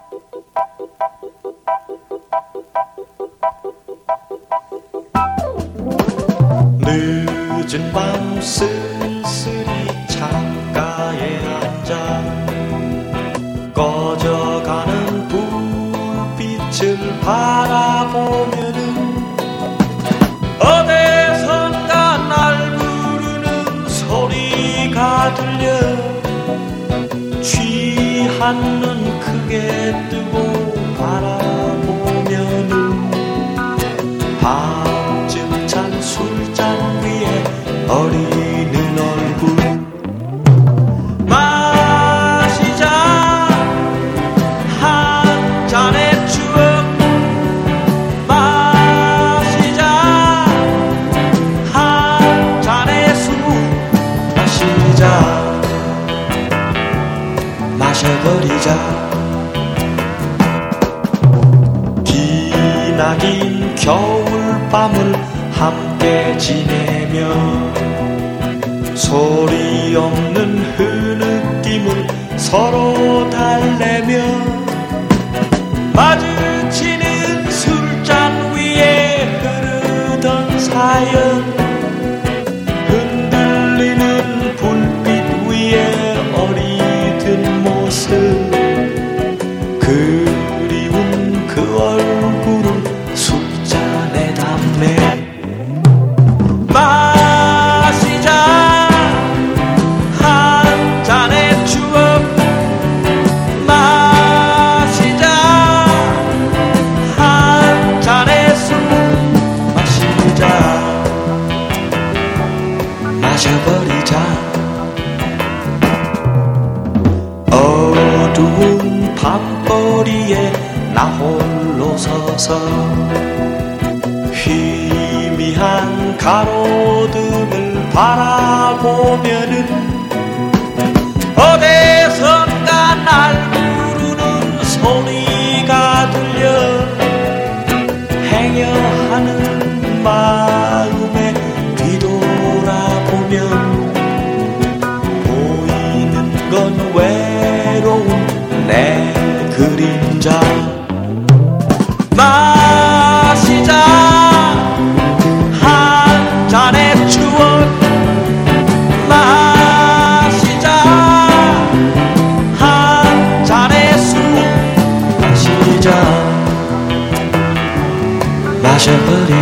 늦은 밤 쓸쓸히 창가에 앉아 꺼져가는 불빛을 바라보면은 어디선가 날 부르는 소리가 들려 취한 눈 크게 뜨고 바라보면은 밤쯤 찬 술잔 위에 어리는 얼굴 마시자 한 잔의 추억 마시자 한 잔의 술 마시자 마셔버리자 기나긴 겨울밤을 함께 지내며 소리 없는 흐느낌을 서로 달래며 마주치는 술잔 위에 흐르던 사연 흔들리는 불빛 위에 어리든 모습 그리운 그 얼굴을 술잔에 담네 마시자 한 잔의 추억 마시자 한 잔의 술 마시자 마셔버리자 어두운 밤거리에 나 홀로 서서 희미한 가로등을 바라보면은 어디선가 날 부르는 소리가 들려 행여하는 마음에 뒤돌아보면 보이는 건 외로운 내 그림자 마시자 한 잔의 추억 마시자 한 잔의 술 마시자 마셔버려